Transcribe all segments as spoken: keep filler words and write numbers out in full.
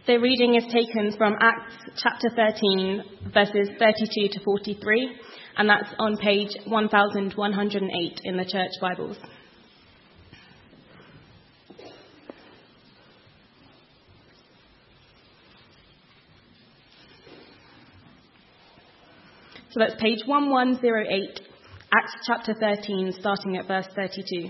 The reading is taken from Acts chapter thirteen, verses thirty-two to forty-three, and that's on page one thousand one hundred eight in the Church Bibles. So that's page one one zero eight, Acts chapter thirteen, starting at verse thirty-two.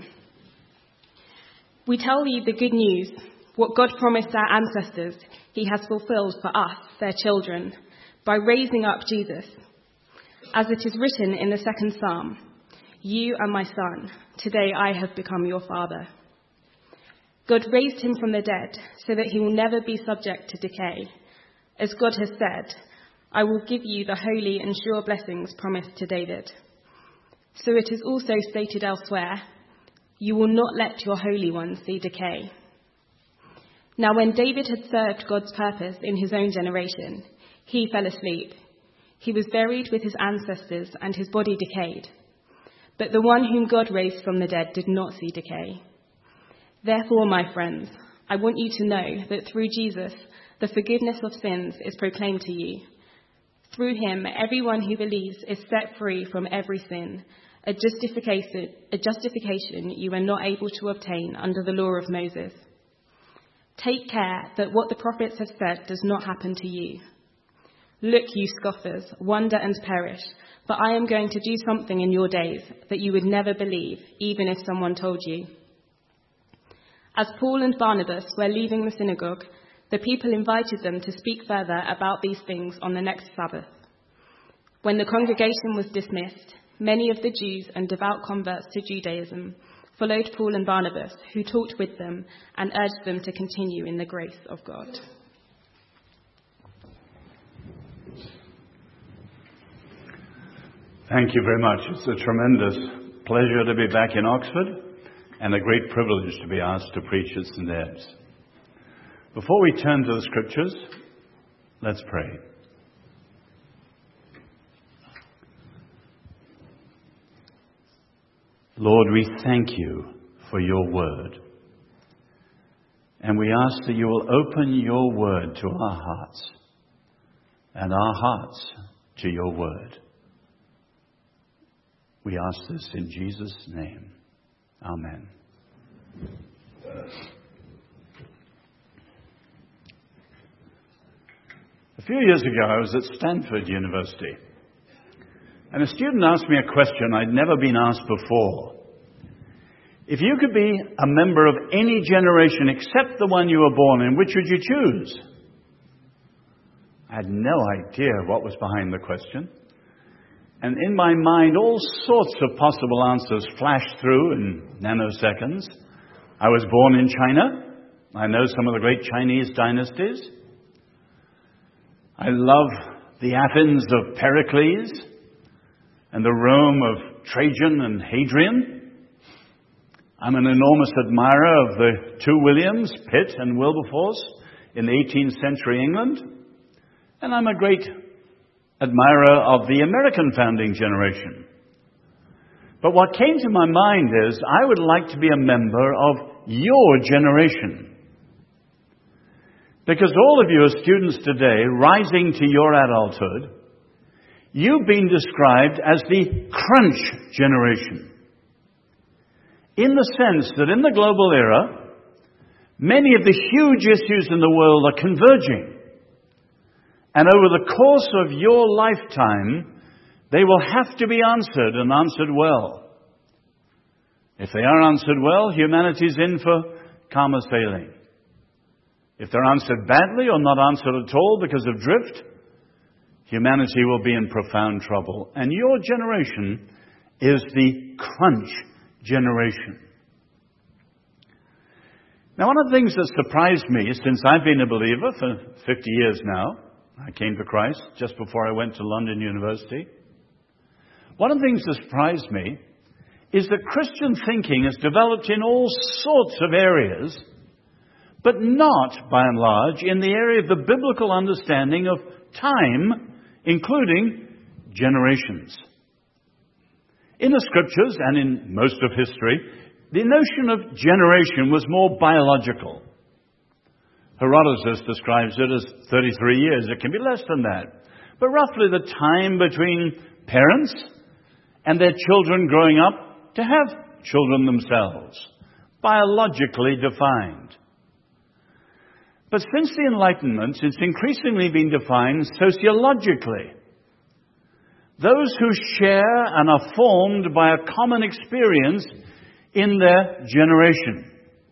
We tell you the good news. What God promised our ancestors, he has fulfilled for us, their children, by raising up Jesus. As it is written in the second psalm, "You are my son, today I have become your father." God raised him from the dead so that he will never be subject to decay. As God has said, "I will give you the holy and sure blessings promised to David." So it is also stated elsewhere, "You will not let your Holy One see decay." Now when David had served God's purpose in his own generation, he fell asleep. He was buried with his ancestors and his body decayed. But the one whom God raised from the dead did not see decay. Therefore, my friends, I want you to know that through Jesus, the forgiveness of sins is proclaimed to you. Through him, everyone who believes is set free from every sin, a justification, a justification you were not able to obtain under the law of Moses. Take care that what the prophets have said does not happen to you. Look, you scoffers, wonder and perish, for I am going to do something in your days that you would never believe, even if someone told you. As Paul and Barnabas were leaving the synagogue, the people invited them to speak further about these things on the next Sabbath. When the congregation was dismissed, many of the Jews and devout converts to Judaism followed Paul and Barnabas, who talked with them and urged them to continue in the grace of God. Thank you very much. It's a tremendous pleasure to be back in Oxford and a great privilege to be asked to preach at St Ebbe's. Before we turn to the scriptures, let's pray. Lord, we thank you for your word. And we ask that you will open your word to our hearts and our hearts to your word. We ask this in Jesus' name. Amen. A few years ago, I was at Stanford University. And a student asked me a question I'd never been asked before. If you could be a member of any generation except the one you were born in, which would you choose? I had no idea what was behind the question. And in my mind, all sorts of possible answers flashed through in nanoseconds. I was born in China. I know some of the great Chinese dynasties. I love the Athens of Pericles and the Rome of Trajan and Hadrian. I'm an enormous admirer of the two Williams, Pitt and Wilberforce, in eighteenth century England. And I'm a great admirer of the American founding generation. But what came to my mind is I would like to be a member of your generation. Because all of you are students today, rising to your adulthood, you've been described as the crunch generation. In the sense that in the global era, many of the huge issues in the world are converging. And over the course of your lifetime, they will have to be answered and answered well. If they are answered well, humanity's in for calmer sailing. If they're answered badly or not answered at all because of drift, humanity will be in profound trouble. And your generation is the crunch generation. Now, one of the things that surprised me since I've been a believer for fifty years now, I came to Christ just before I went to London University. One of the things that surprised me is that Christian thinking has developed in all sorts of areas, but not, by and large, in the area of the biblical understanding of time, including generations. In the scriptures and in most of history, the notion of generation was more biological. Herodotus describes it as thirty-three years. It can be less than that. But roughly the time between parents and their children growing up to have children themselves, biologically defined. But since the Enlightenment, it's increasingly been defined sociologically. Those who share and are formed by a common experience in their generation.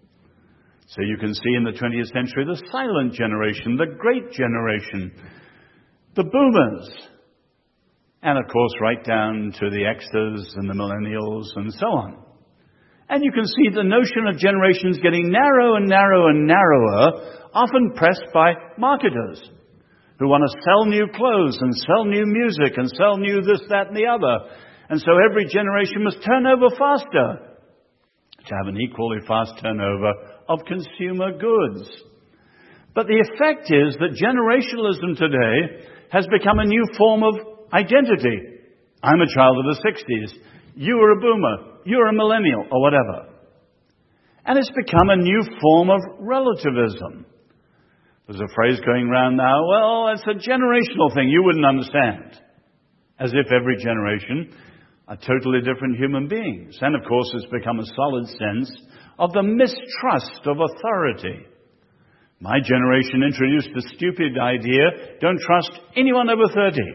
So you can see in the twentieth century the silent generation, the great generation, the boomers, and of course right down to the Xers and the millennials and so on. And you can see the notion of generations getting narrow and narrow and narrower, often pressed by marketers who want to sell new clothes and sell new music and sell new this, that, and the other. And so every generation must turn over faster to have an equally fast turnover of consumer goods. But the effect is that generationalism today has become a new form of identity. I'm a child of the sixties. You are a boomer. You're a millennial, or whatever. And it's become a new form of relativism. There's a phrase going around now, well, it's a generational thing. You wouldn't understand. As if every generation are totally different human beings. And of course, it's become a solid sense of the mistrust of authority. My generation introduced the stupid idea, don't trust anyone over thirty.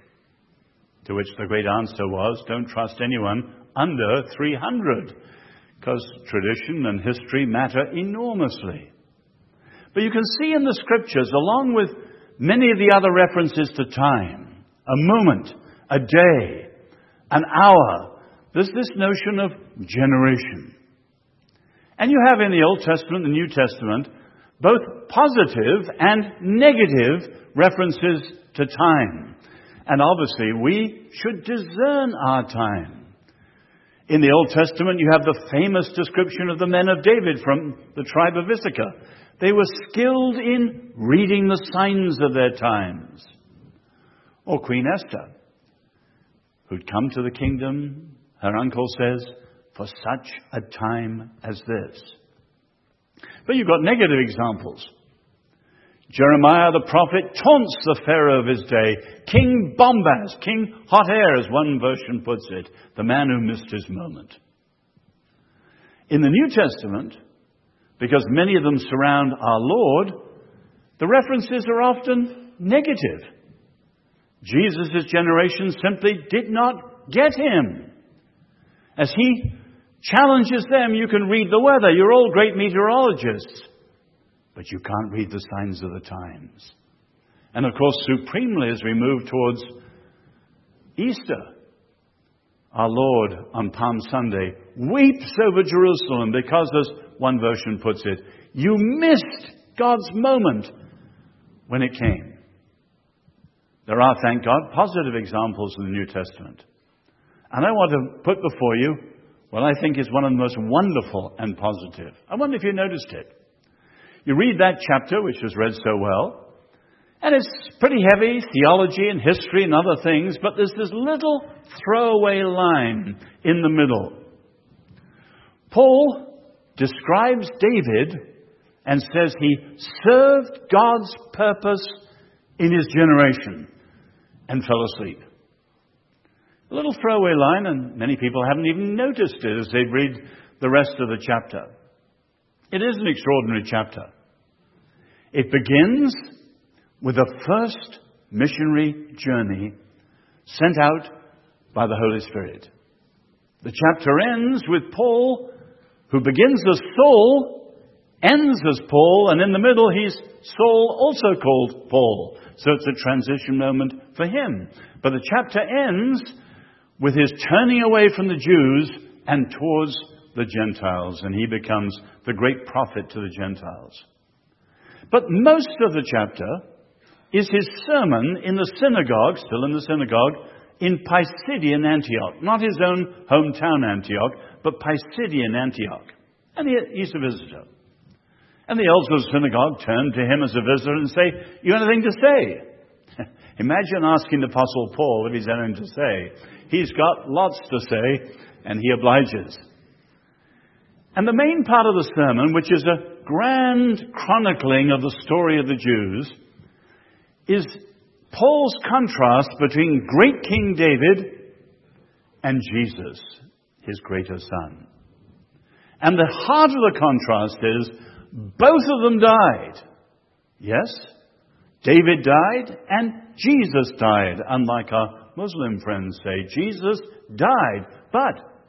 To which the great answer was, don't trust anyone under three hundred. Because tradition and history matter enormously. But you can see in the scriptures, along with many of the other references to time, a moment, a day, an hour, there's this notion of generation. And you have in the Old Testament and the New Testament both positive and negative references to time. And obviously we should discern our time. In the Old Testament you have the famous description of the men of David from the tribe of Issachar. They were skilled in reading the signs of their times. Or Queen Esther, who'd come to the kingdom, her uncle says, for such a time as this. But you've got negative examples. Jeremiah the prophet taunts the Pharaoh of his day. King Bombast, King Hot Air, as one version puts it, the man who missed his moment. In the New Testament, because many of them surround our Lord, the references are often negative. Jesus' generation simply did not get him. As he challenges them, you can read the weather. You're all great meteorologists. But you can't read the signs of the times. And of course, supremely as we move towards Easter, our Lord on Palm Sunday weeps over Jerusalem because, as one version puts it, you missed God's moment when it came. There are, thank God, positive examples in the New Testament. And I want to put before you what I think is one of the most wonderful and positive. I wonder if you noticed it. You read that chapter, which was read so well, and it's pretty heavy, theology and history and other things, but there's this little throwaway line in the middle. Paul describes David and says he served God's purpose in his generation and fell asleep. A little throwaway line, and many people haven't even noticed it as they read the rest of the chapter. It is an extraordinary chapter. It begins with the first missionary journey sent out by the Holy Spirit. The chapter ends with Paul, who begins as Saul, ends as Paul, and in the middle he's Saul, also called Paul. So it's a transition moment for him. But the chapter ends with his turning away from the Jews and towards the Gentiles, and he becomes the great prophet to the Gentiles. But most of the chapter is his sermon in the synagogue, still in the synagogue, in Pisidian Antioch. Not his own hometown Antioch, but Pisidian Antioch. And he, he's a visitor. And the elders of the synagogue turn to him as a visitor and say, you have anything to say? Imagine asking the Apostle Paul if he's anything to say. He's got lots to say, and he obliges. And the main part of the sermon, which is a grand chronicling of the story of the Jews is Paul's contrast between great King David and Jesus, his greater son. And the heart of the contrast is both of them died. Yes, David died and Jesus died, unlike our Muslim friends say. Jesus died, but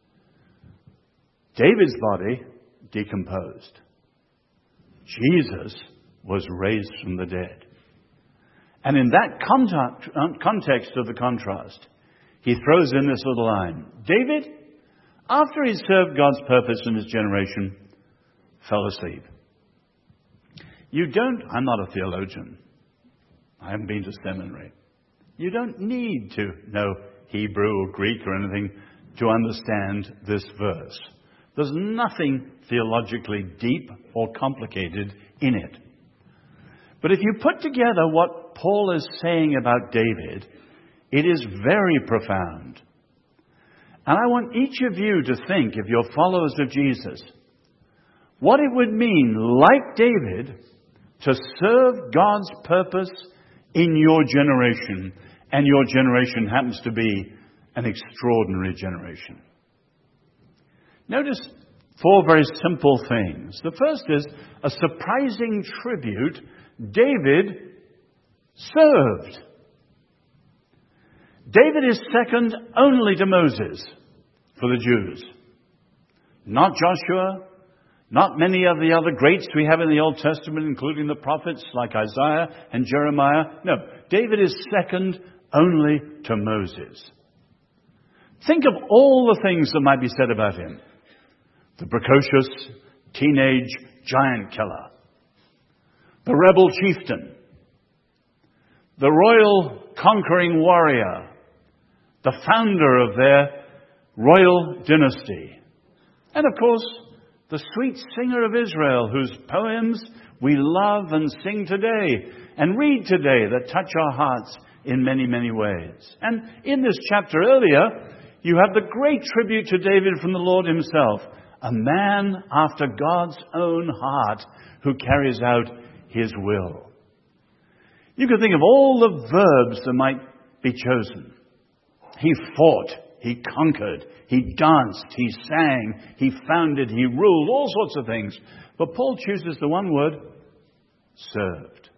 David's body decomposed. Jesus was raised from the dead. And in that context, context of the contrast, he throws in this little line. David, after he served God's purpose in his generation, fell asleep. You don't, I'm not a theologian. I haven't been to seminary. You don't need to know Hebrew or Greek or anything to understand this verse. There's nothing theologically deep or complicated in it. But if you put together what Paul is saying about David, it is very profound. And I want each of you to think, if you're followers of Jesus, what it would mean, like David, to serve God's purpose in your generation, and your generation happens to be an extraordinary generation. Notice four very simple things. The first is a surprising tribute. David served. David is second only to Moses for the Jews. Not Joshua, not many of the other greats we have in the Old Testament, including the prophets like Isaiah and Jeremiah. No, David is second only to Moses. Think of all the things that might be said about him. The precocious teenage giant killer. The rebel chieftain. The royal conquering warrior. The founder of their royal dynasty. And of course, the sweet singer of Israel, whose poems we love and sing today and read today that touch our hearts in many, many ways. And in this chapter earlier, you have the great tribute to David from the Lord himself, a man after God's own heart who carries out his will. You could think of all the verbs that might be chosen. He fought, he conquered, he danced, he sang, he founded, he ruled, all sorts of things. But Paul chooses the one word, served.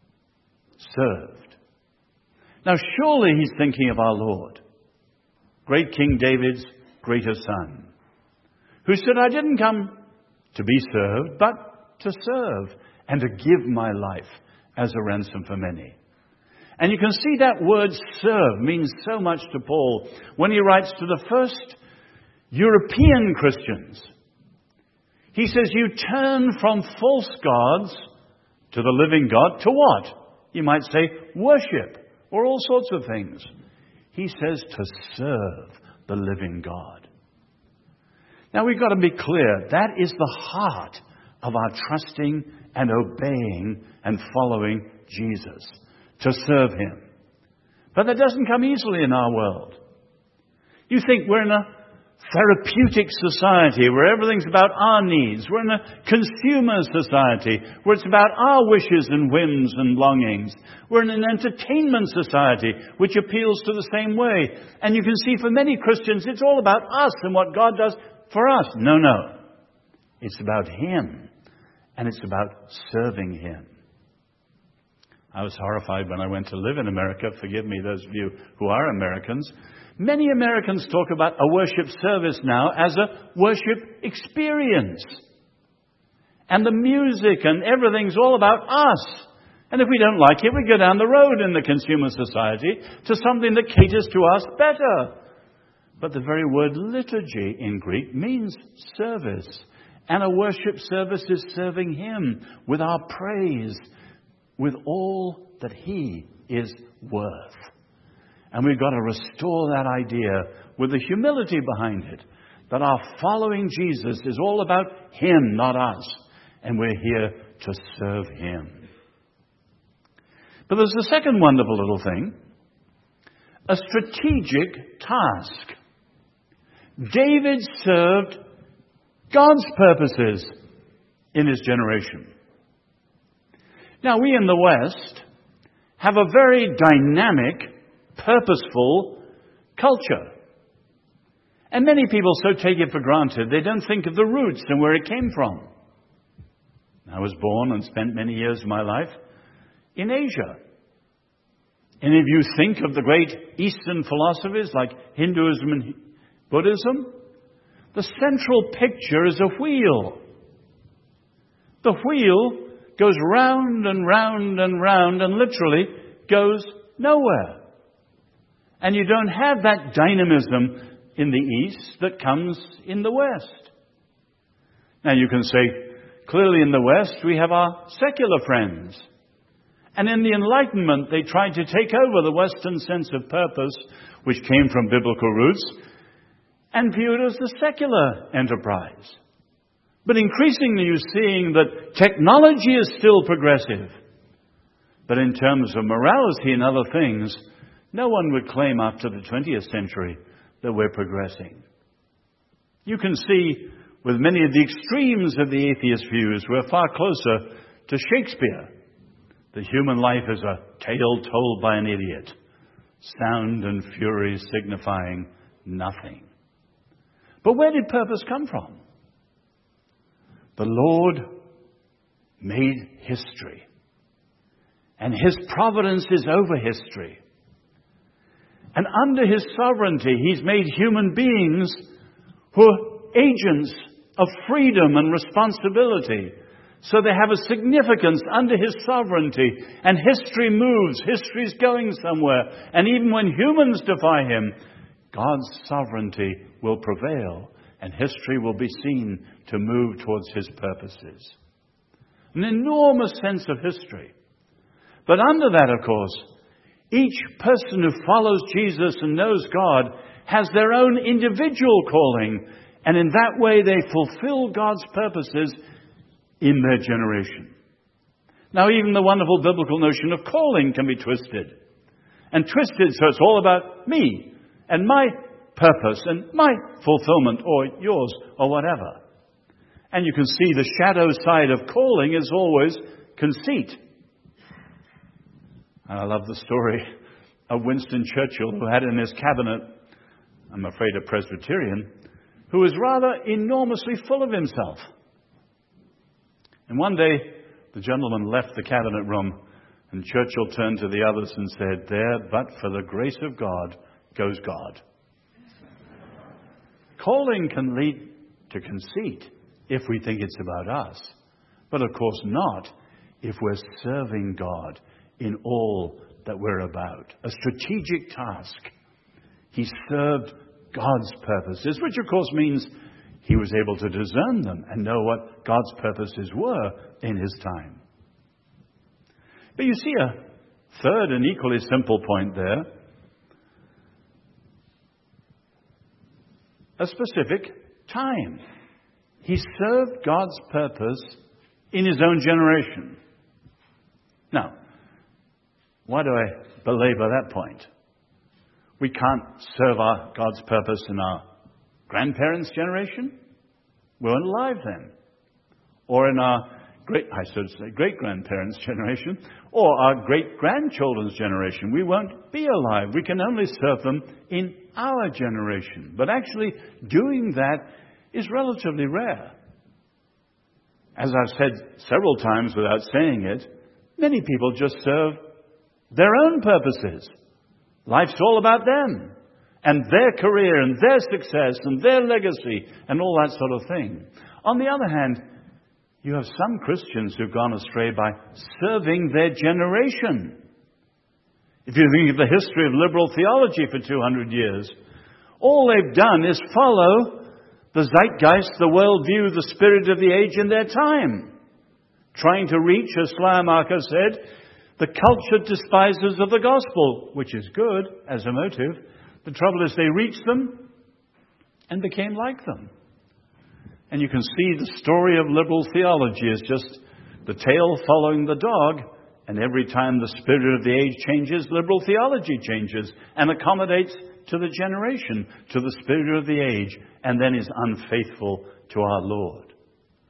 Served. Now surely he's thinking of our Lord, great King David's greater son, who said, I didn't come to be served, but to serve and to give my life as a ransom for many. And you can see that word serve means so much to Paul when he writes to the first European Christians. He says, you turn from false gods to the living God. To what? You might say worship or all sorts of things. He says to serve the living God. Now we've got to be clear. That is the heart of our trusting and obeying and following Jesus. To serve him. But that doesn't come easily in our world. You think we're in a therapeutic society where everything's about our needs. We're in a consumer society where it's about our wishes and whims and longings. We're in an entertainment society which appeals to the same way. And you can see for many Christians it's all about us and what God does for us. No, no. It's about him. And it's about serving him. I was horrified when I went to live in America. Forgive me, those of you who are Americans. Many Americans talk about a worship service now as a worship experience. And the music and everything's all about us. And if we don't like it, we go down the road in the consumer society to something that caters to us better. But the very word liturgy in Greek means service. And a worship service is serving him with our praise, with all that he is worth. And we've got to restore that idea with the humility behind it, that our following Jesus is all about him, not us. And we're here to serve him. But there's a second wonderful little thing, a strategic task. David served God's purposes in his generation. Now, we in the West have a very dynamic, purposeful culture. And many people so take it for granted, they don't think of the roots and where it came from. I was born and spent many years of my life in Asia. And if you think of the great Eastern philosophies like Hinduism and Buddhism, the central picture is a wheel. The wheel goes round and round and round and literally goes nowhere. And you don't have that dynamism in the East that comes in the West. Now you can say, clearly in the West we have our secular friends. And in the Enlightenment they tried to take over the Western sense of purpose, which came from biblical roots, and view it as the secular enterprise. But increasingly you're seeing that technology is still progressive. But in terms of morality and other things, no one would claim after the twentieth century that we're progressing. You can see with many of the extremes of the atheist views, we're far closer to Shakespeare. The human life is a tale told by an idiot, sound and fury signifying nothing. But where did purpose come from? The Lord made history, and his providence is over history. And under his sovereignty, he's made human beings who are agents of freedom and responsibility. So they have a significance under his sovereignty. And history moves. History's going somewhere. And even when humans defy him, God's sovereignty will prevail. And history will be seen to move towards his purposes. An enormous sense of history. But under that, of course, each person who follows Jesus and knows God has their own individual calling. And in that way they fulfill God's purposes in their generation. Now even the wonderful biblical notion of calling can be twisted. And twisted so it's all about me and my purpose and my fulfillment or yours or whatever. And you can see the shadow side of calling is always conceit. And I love the story of Winston Churchill, who had in his cabinet, I'm afraid a Presbyterian, who was rather enormously full of himself. And one day, the gentleman left the cabinet room, and Churchill turned to the others and said, "There, but for the grace of God, goes God." Calling can lead to conceit if we think it's about us, but of course not if we're serving God in all that we're about. A strategic task. He served God's purposes, which of course means he was able to discern them and know what God's purposes were in his time. But you see a third and equally simple point there. A specific time. He served God's purpose in his own generation. Now, why do I belabor that point? We can't serve our God's purpose in our grandparents' generation. We weren't alive then. Or in our great, I should say, great-grandparents' generation. Or our great-grandchildren's generation. We won't be alive. We can only serve them in our generation. But actually doing that is relatively rare. As I've said several times without saying it, many people just serve their own purposes. Life's all about them and their career and their success and their legacy and all that sort of thing. On the other hand, you have some Christians who've gone astray by serving their generation. If you think of the history of liberal theology for two hundred years, all they've done is follow the zeitgeist, the worldview, the spirit of the age in their time. Trying to reach, as Schleiermacher said, the cultured despisers of the gospel, which is good as a motive. The trouble is they reached them and became like them. And you can see the story of liberal theology is just the tail following the dog. And every time the spirit of the age changes, liberal theology changes and accommodates to the generation, to the spirit of the age, and then is unfaithful to our Lord.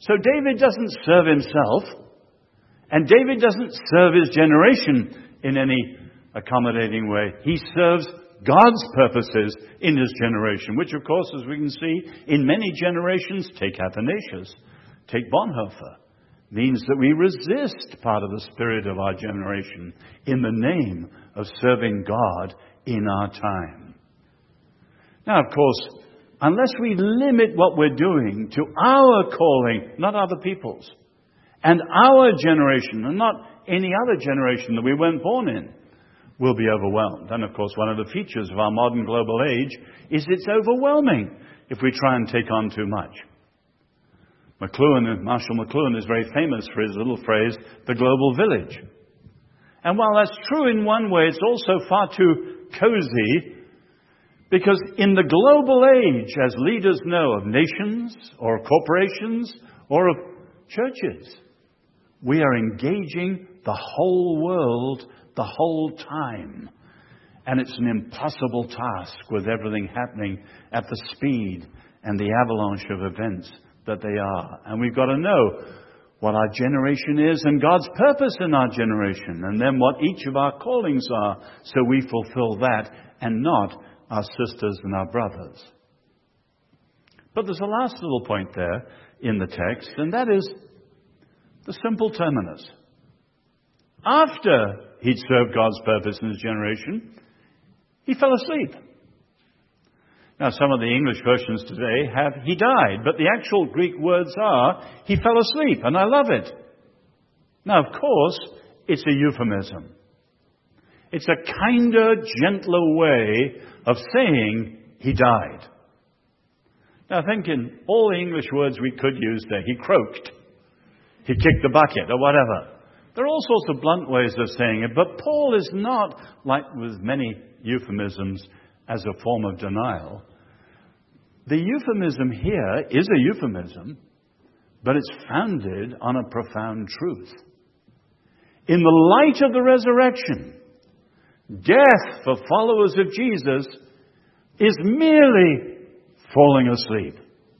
So David doesn't serve himself, and David doesn't serve his generation in any accommodating way. He serves God's purposes in his generation, which, of course, as we can see, in many generations, take Athanasius, take Bonhoeffer, means that we resist part of the spirit of our generation in the name of serving God in our time. Now, of course, unless we limit what we're doing to our calling, not other people's, and our generation, and not any other generation that we weren't born in, we'll be overwhelmed. And, of course, one of the features of our modern global age is it's overwhelming if we try and take on too much. McLuhan, Marshall McLuhan is very famous for his little phrase, the global village. And while that's true in one way, it's also far too cozy, because in the global age, as leaders know of nations or corporations or of churches, we are engaging the whole world the whole time. And it's an impossible task with everything happening at the speed and the avalanche of events that they are. And we've got to know what our generation is and God's purpose in our generation, and then what each of our callings are, so we fulfill that and not our sisters and our brothers. But there's a last little point there in the text, and that is the simple terminus. After he'd served God's purpose in his generation, he fell asleep. Now, some of the English versions today have he died, but the actual Greek words are he fell asleep, and I love it. Now, of course, it's a euphemism. It's a kinder, gentler way of saying he died. Now, think in all the English words we could use there. He croaked. He kicked the bucket, or whatever. There are all sorts of blunt ways of saying it, but Paul is not, like with many euphemisms, as a form of denial. The euphemism here is a euphemism, but it's founded on a profound truth. In the light of the resurrection, death for followers of Jesus is merely falling asleep.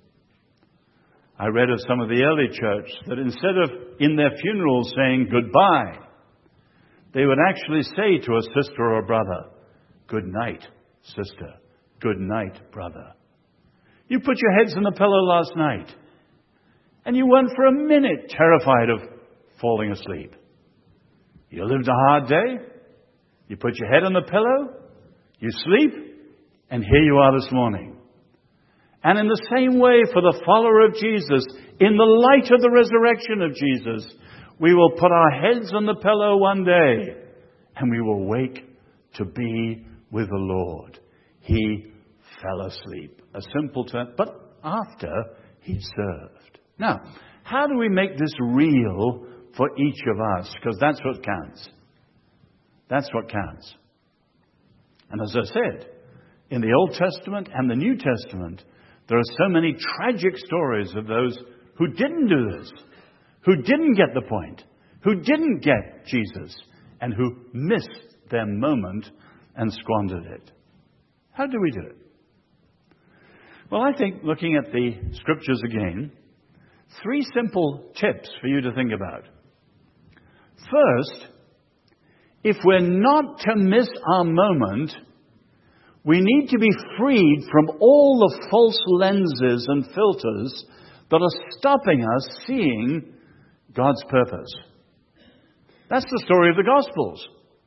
I read of some of the early church that instead of in their funerals saying goodbye, they would actually say to a sister or a brother, "Good night, sister. Good night, brother. You put your heads in the pillow last night, and you weren't for a minute terrified of falling asleep. You lived a hard day. You put your head on the pillow, you sleep, and here you are this morning." And in the same way, for the follower of Jesus, in the light of the resurrection of Jesus, we will put our heads on the pillow one day, and we will wake to be with the Lord. He fell asleep. A simple term, but after he served. Now, how do we make this real for each of us? Because that's what counts. That's what counts. And as I said, in the Old Testament and the New Testament, there are so many tragic stories of those who didn't do this, who didn't get the point, who didn't get Jesus, and who missed their moment and squandered it. How do we do it? Well, I think, looking at the scriptures again, three simple tips for you to think about. First, if we're not to miss our moment, we need to be freed from all the false lenses and filters that are stopping us seeing God's purpose. That's the story of the Gospels.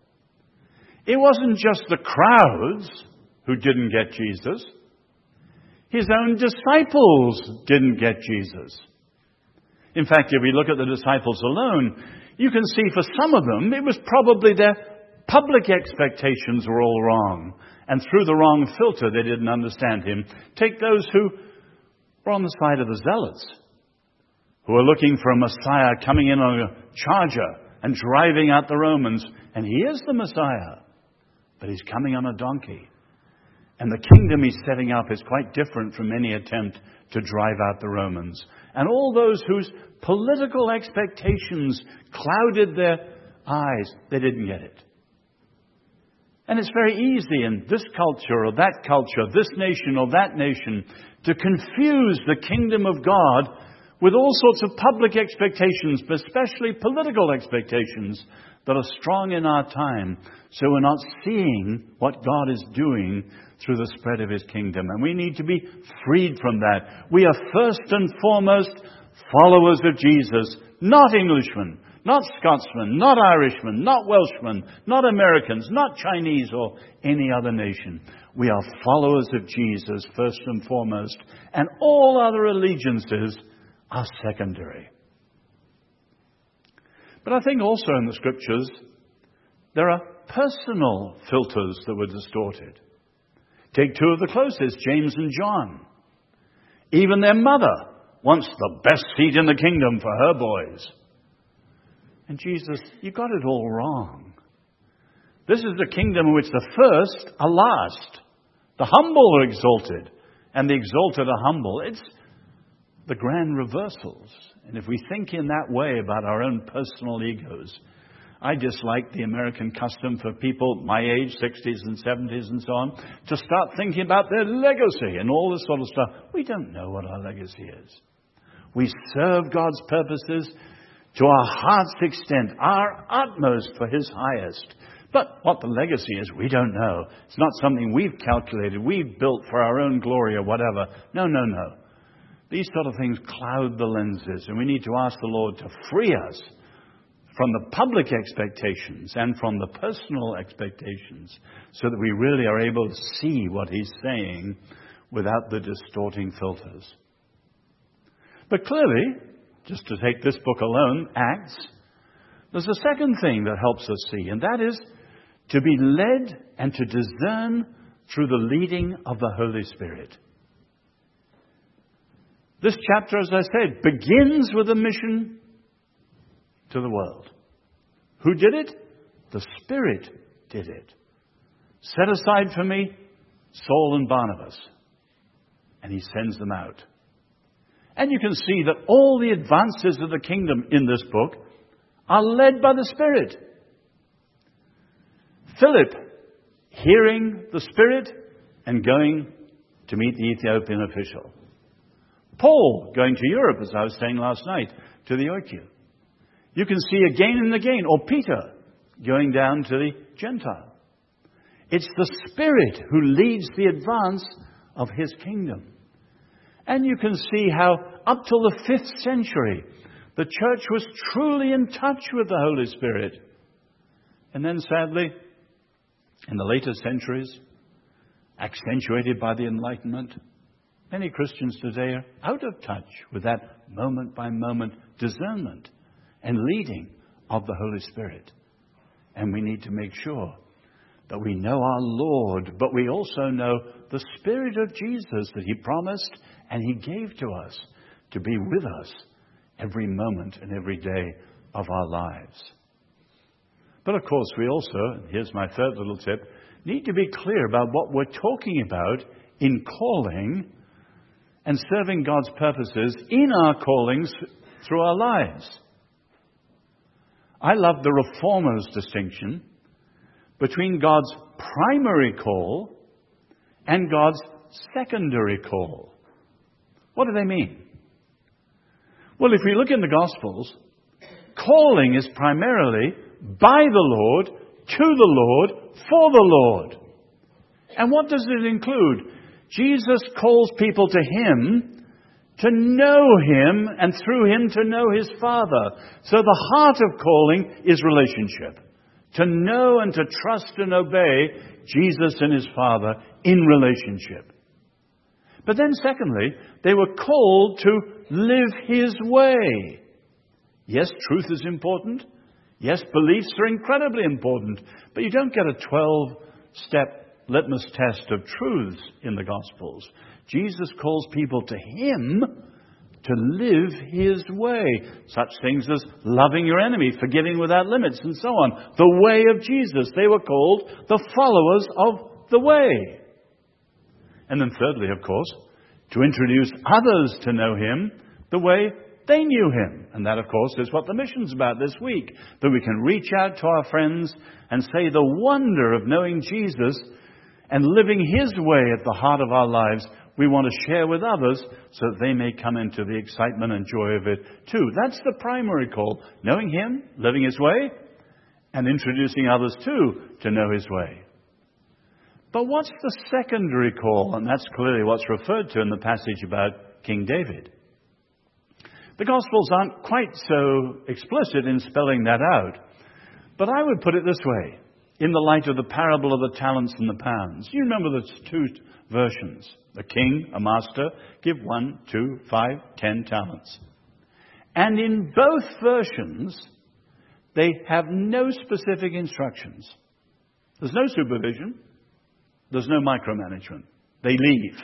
It wasn't just the crowds who didn't get Jesus. His own disciples didn't get Jesus. In fact, if we look at the disciples alone, you can see for some of them, it was probably their public expectations were all wrong. And through the wrong filter, they didn't understand him. Take those who were on the side of the zealots, who are looking for a Messiah coming in on a charger and driving out the Romans. And he is the Messiah, but he's coming on a donkey. And the kingdom he's setting up is quite different from any attempt to drive out the Romans. And all those whose political expectations clouded their eyes, they didn't get it. And it's very easy in this culture or that culture, this nation or that nation, to confuse the kingdom of God with all sorts of public expectations, but especially political expectations that are strong in our time. So we're not seeing what God is doing through the spread of his kingdom. And we need to be freed from that. We are first and foremost followers of Jesus, not Englishmen, not Scotsmen, not Irishmen, not Welshmen, not Americans, not Chinese or any other nation. We are followers of Jesus first and foremost, and all other allegiances are secondary. But I think also in the Scriptures there are personal filters that were distorted. Take two of the closest, James and John. Even their mother wants the best seat in the kingdom for her boys. And Jesus, you got it all wrong. This is the kingdom in which the first are last. The humble are exalted, and the exalted are humble. It's the grand reversals. And if we think in that way about our own personal egos, I dislike the American custom for people my age, sixties and seventies and so on, to start thinking about their legacy and all this sort of stuff. We don't know what our legacy is. We serve God's purposes to our heart's extent, our utmost for his highest. But what the legacy is, we don't know. It's not something we've calculated, we've built for our own glory or whatever. No, no, no. These sort of things cloud the lenses, and we need to ask the Lord to free us from the public expectations and from the personal expectations so that we really are able to see what he's saying without the distorting filters. But clearly, just to take this book alone, Acts, there's a second thing that helps us see, and that is to be led and to discern through the leading of the Holy Spirit. This chapter, as I said, begins with a mission to the world. Who did it? The Spirit did it. Set aside for me Saul and Barnabas. And he sends them out. And you can see that all the advances of the kingdom in this book are led by the Spirit. Philip, hearing the Spirit and going to meet the Ethiopian official. Paul, going to Europe, as I was saying last night, to the Oikia. You can see again and again, or Peter, going down to the Gentile. It's the Spirit who leads the advance of his kingdom. And you can see how up till the fifth century, the church was truly in touch with the Holy Spirit. And then sadly, in the later centuries, accentuated by the Enlightenment, many Christians today are out of touch with that moment-by-moment discernment and leading of the Holy Spirit. And we need to make sure that we know our Lord, but we also know the Spirit of Jesus that he promised and he gave to us to be with us every moment and every day of our lives. But of course, we also, and here's my third little tip, need to be clear about what we're talking about in calling and serving God's purposes in our callings through our lives. I love the Reformers' distinction between God's primary call and God's secondary call. What do they mean? Well, if we look in the Gospels, calling is primarily by the Lord, to the Lord, for the Lord. And what does it include? Jesus calls people to him to know him and through him to know his Father. So the heart of calling is relationship. To know and to trust and obey Jesus and his Father in relationship. But then secondly, they were called to live his way. Yes, truth is important. Yes, beliefs are incredibly important. But you don't get a twelve-step litmus test of truths in the Gospels. Jesus calls people to him to live his way. Such things as loving your enemy, forgiving without limits, and so on. The way of Jesus. They were called the followers of the way. And then thirdly, of course, to introduce others to know him the way they knew him. And that, of course, is what the mission's about this week. That we can reach out to our friends and say the wonder of knowing Jesus and living his way at the heart of our lives we want to share with others so that they may come into the excitement and joy of it too. That's the primary call. Knowing Him, living His way, and introducing others too to know His way. But what's the secondary call? And that's clearly what's referred to in the passage about King David. The Gospels aren't quite so explicit in spelling that out. But I would put it this way, in the light of the parable of the talents and the pounds. You remember there's two versions. A king, a master, give one, two, five, ten talents. And in both versions, they have no specific instructions. There's no supervision. There's no micromanagement. They leave.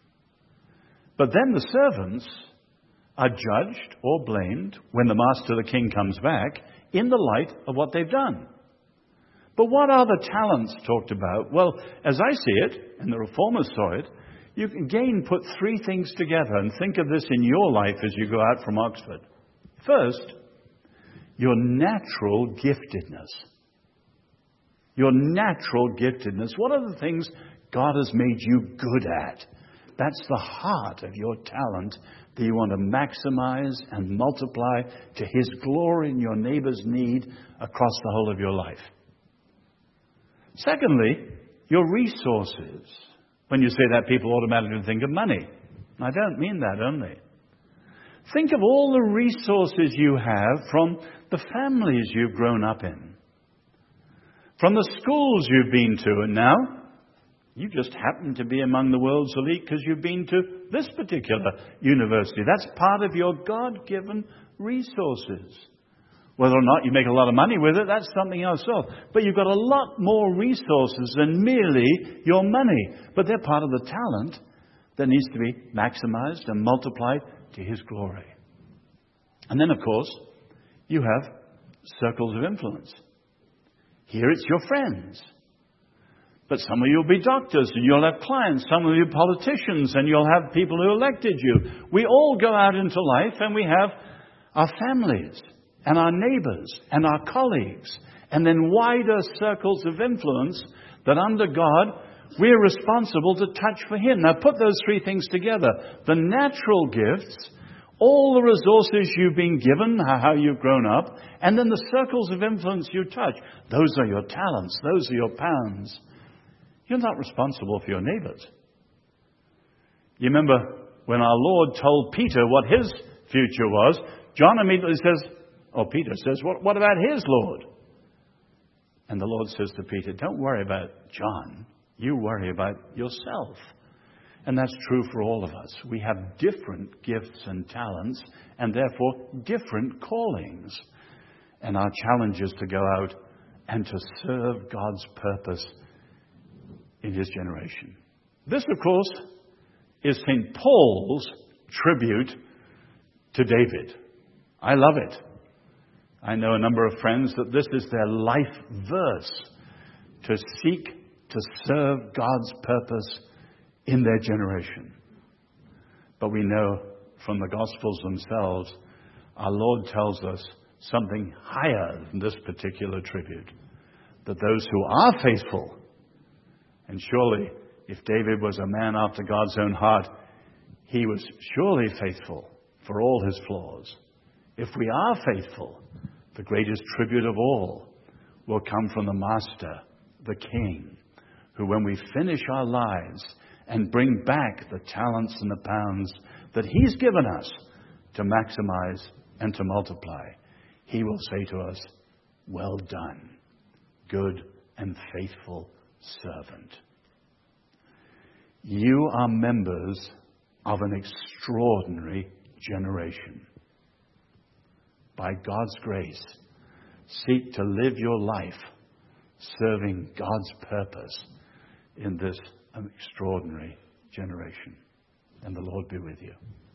But then the servants are judged or blamed when the master, the king, comes back in the light of what they've done. But what are the talents talked about? Well, as I see it, and the Reformers saw it, you can again put three things together and think of this in your life as you go out from Oxford. First, your natural giftedness. Your natural giftedness. What are the things God has made you good at? That's the heart of your talent that you want to maximize and multiply to His glory and your neighbor's need across the whole of your life. Secondly, your resources. When you say that, people automatically think of money. I don't mean that only. Think of all the resources you have from the families you've grown up in, from the schools you've been to, and now you just happen to be among the world's elite because you've been to this particular university. That's part of your God-given resources. Whether or not you make a lot of money with it, that's something else. But you've got a lot more resources than merely your money. But they're part of the talent that needs to be maximized and multiplied to His glory. And then, of course, you have circles of influence. Here it's your friends. But some of you will be doctors and you'll have clients. Some of you politicians and you'll have people who elected you. We all go out into life and we have our families and our neighbors and our colleagues. And then wider circles of influence that under God we're responsible to touch for Him. Now put those three things together. The natural gifts, all the resources you've been given, how you've grown up, and then the circles of influence you touch. Those are your talents. Those are your pounds. You're not responsible for your neighbors. You remember when our Lord told Peter what his future was, John immediately says, or Peter says, what, what about his Lord? And the Lord says to Peter, don't worry about John. You worry about yourself. And that's true for all of us. We have different gifts and talents, and therefore different callings. And our challenge is to go out and to serve God's purpose in His generation. This, of course, is Saint Paul's tribute to David. I love it. I know a number of friends that this is their life verse, to seek to serve God's purpose in their generation. But we know from the Gospels themselves, our Lord tells us something higher than this particular tribute. That those who are faithful, and surely if David was a man after God's own heart, he was surely faithful for all his flaws. If we are faithful, the greatest tribute of all will come from the Master, the King, who when we finish our lives and bring back the talents and the pounds that He's given us to maximize and to multiply, He will say to us, well done, good and faithful servant. You are members of an extraordinary generation. By God's grace, seek to live your life serving God's purpose in this extraordinary generation. And the Lord be with you.